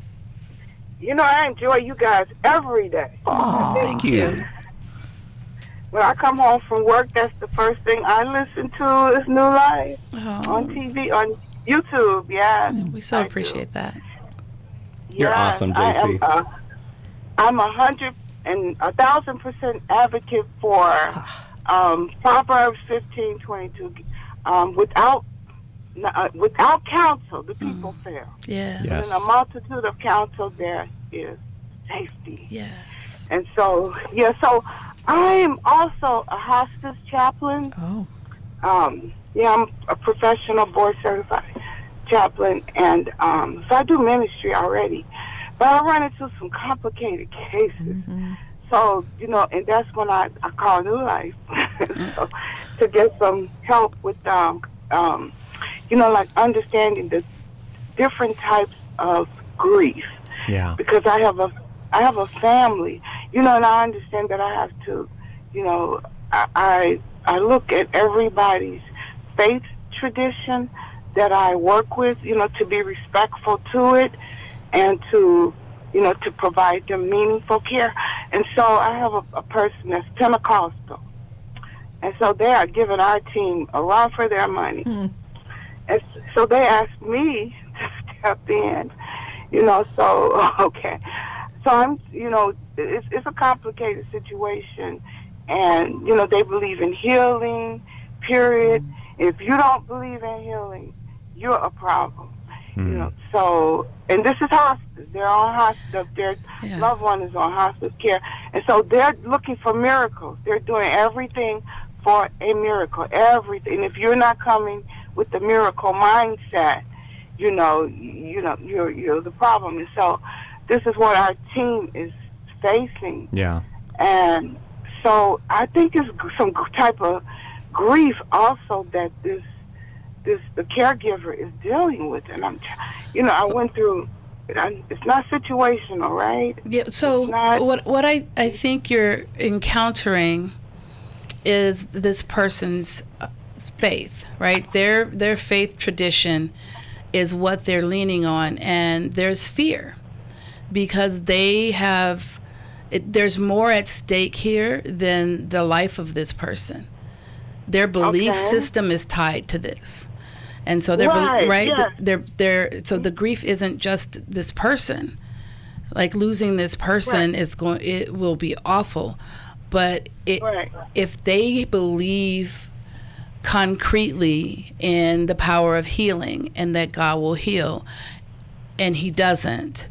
You know, I enjoy you guys every day. Oh, thank you. When I come home from work, that's the first thing I listen to is New Life on T V, on YouTube. Yeah, we so appreciate that. You're Yes, awesome, I J C. am, uh, I'm a hundred and a thousand percent advocate for um, Proverbs fifteen twenty two. Um, without uh, without counsel, the people fail. Yeah. Yes. In a multitude of counsel, there is safety. Yes. And so, yeah. So I am also a hospice chaplain. Oh. Um, yeah, I'm a professional board certified chaplain, and um, so I do ministry already. But I run into some complicated cases. Mm-hmm. So, you know, and that's when I, I call New Life so, to get some help with, um, um, you know, like understanding the different types of grief. Yeah. Because I have a, I have a family, you know, and I understand that I have to, you know, I, I, I look at everybody's faith tradition that I work with, you know, to be respectful to it and to, you know, to provide them meaningful care. And so I have a, a person that's Pentecostal. And so they are giving our team a run for their money. Mm. And so they asked me to step in, you know, so, okay. So I'm, you know, it's, it's a complicated situation. And, you know, they believe in healing, period. If you don't believe in healing, you're a problem. Mm. You know, so, and this is hospice. They're on hospice. Their Yeah. loved one is on hospice care. And so they're looking for miracles. They're doing everything for a miracle, everything. If you're not coming with the miracle mindset, you know, you know, you're, you're the problem. And so this is what our team is facing. Yeah. And so I think it's some type of grief also that this this the caregiver is dealing with. And I'm, you know, I went through. It's not situational, right? Yeah. So what what I I think you're encountering is this person's faith, right? Their their faith tradition is what they're leaning on, and there's fear because they have. It, there's more at stake here than the life of this person. Their belief Okay. system is tied to this. And so they're Right, right. yes. They're they're so the grief isn't just this person. Like losing this person Right. is going. It will be awful, but it, Right. if they believe concretely in the power of healing and that God will heal, and He doesn't,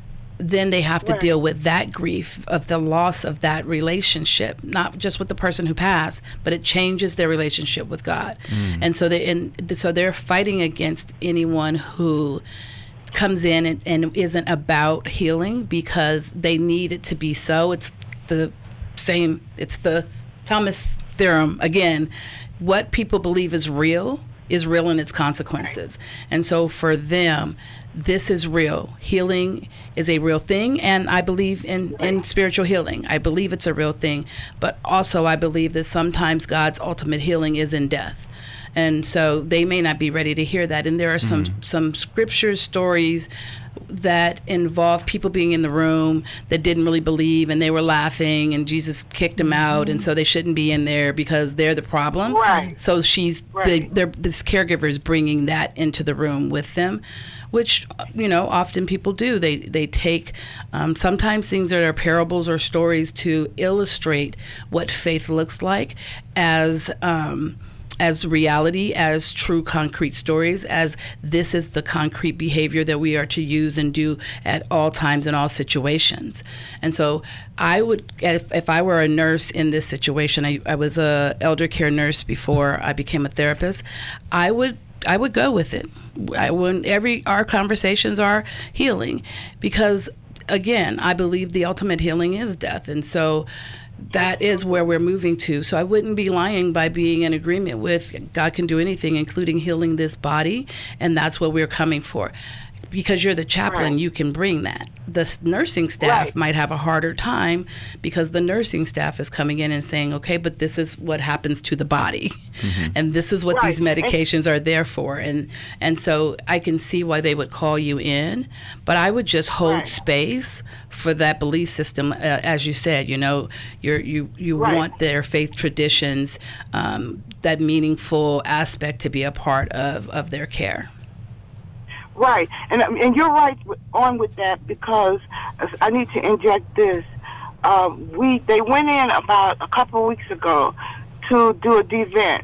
then they have to Right. deal with that grief of the loss of that relationship, not just with the person who passed, but it changes their relationship with God. Mm. And so they and so they're fighting against anyone who comes in and, and isn't about healing because they need it to be so. It's the same, it's the Thomas theorem again. What people believe is real is real in its consequences. And so for them, this is real. Healing is a real thing, and I believe in, in spiritual healing. I believe it's a real thing, but also I believe that sometimes God's ultimate healing is in death. And so they may not be ready to hear that. And there are some, mm. some scripture stories that involve people being in the room that didn't really believe, and they were laughing, and Jesus kicked them out, mm-hmm. and so they shouldn't be in there because they're the problem. Right. So she's Right. the, this caregiver is bringing that into the room with them, which you know often people do. They they take um, sometimes things that are parables or stories to illustrate what faith looks like as. Um, as reality, as true concrete stories, as this is the concrete behavior that we are to use and do at all times in all situations. And so I would, if, if I were a nurse in this situation, I, I was a elder care nurse before I became a therapist, I would I would go with it. I when every our conversations are healing, because again, I believe the ultimate healing is death. And so that is where we're moving to. So I wouldn't be lying by being in agreement with God can do anything, including healing this body, and that's what we're coming for. Because you're the chaplain, right. You can bring that. The s- nursing staff Right. might have a harder time because the nursing staff is coming in and saying, okay, but this is what happens to the body. Mm-hmm. And this is what Right. these medications are there for. And and so I can see why they would call you in, but I would just hold Right. space for that belief system. Uh, as you said, you know, you're, you, you Right. want their faith traditions, um, that meaningful aspect to be a part of, of their care. Right, and and you're right with- on with that, because I need to inject this. Uh, we they went in about a couple of weeks ago to do a devent.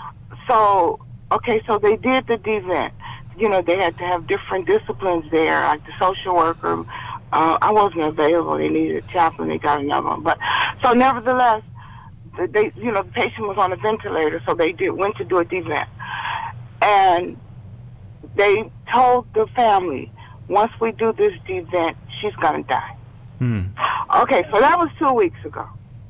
So okay, so they did the devent. You know, they had to have different disciplines there, like the social worker. Uh, I wasn't available. They needed a chaplain. They got another one. But so nevertheless, they you know the patient was on a ventilator, so they did went to do a devent, and they told the family, once we do this event, she's going to die. Hmm. Okay, so that was two weeks ago.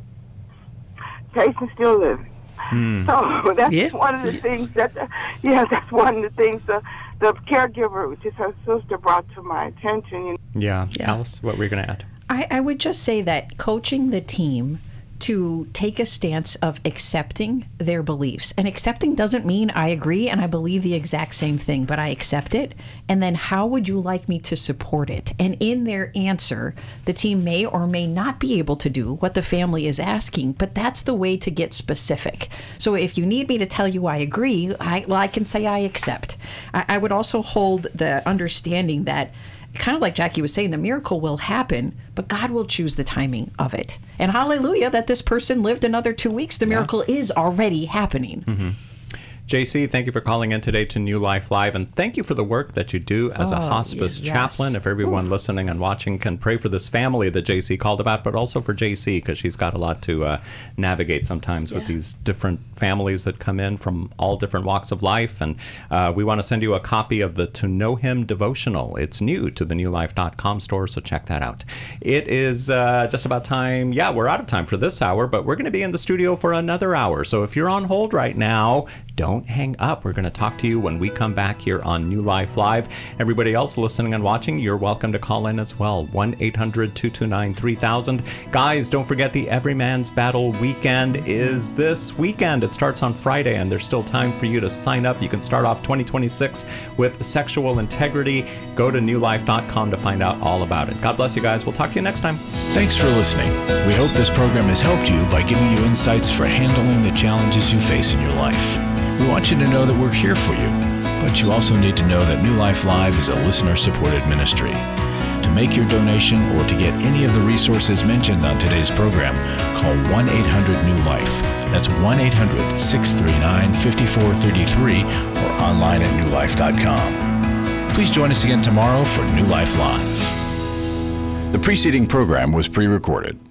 Patient's still living. Hmm. So that's Yeah. one of the things that, the, yeah, that's one of the things the, the caregiver, which is her sister, brought to my attention. You know. Yeah. Yeah. Alice, what were you going to add? I, I would just say that coaching the team to take a stance of accepting their beliefs. And accepting doesn't mean I agree and I believe the exact same thing, but I accept it. And then how would you like me to support it? And in their answer, the team may or may not be able to do what the family is asking, but that's the way to get specific. So if you need me to tell you I agree, I, well, I can say I accept. I, I would also hold the understanding that, kind of like Jackie was saying, the miracle will happen, but God will choose the timing of it. And hallelujah that this person lived another two weeks. The miracle yeah. is already happening. Mm-hmm. J C, thank you for calling in today to New Life Live, and thank you for the work that you do as Oh, a hospice yes. chaplain. If everyone listening and watching can pray for this family that J C called about, but also for J C, because she's got a lot to uh, navigate sometimes with these different families that come in from all different walks of life. And uh, we want to send you a copy of the To Know Him devotional. It's new to the new life dot com store, so check that out. It is uh, just about time. Yeah, we're out of time for this hour, but we're going to be in the studio for another hour. So if you're on hold right now, don't hang up. We're going to talk to you when we come back here on New Life Live. Everybody else listening and watching, you're welcome to call in as well. one eight hundred two two nine three thousand. Guys, don't forget the Every Man's Battle weekend is this weekend. It starts on Friday, and there's still time for you to sign up. You can start off twenty twenty-six with sexual integrity. Go to new life dot com to find out all about it. God bless you guys. We'll talk to you next time. Thanks for listening. We hope this program has helped you by giving you insights for handling the challenges you face in your life. We want you to know that we're here for you, but you also need to know that New Life Live is a listener-supported ministry. To make your donation or to get any of the resources mentioned on today's program, call one eight hundred new life. That's one eight hundred six three nine five four three three or online at new life dot com. Please join us again tomorrow for New Life Live. The preceding program was pre-recorded.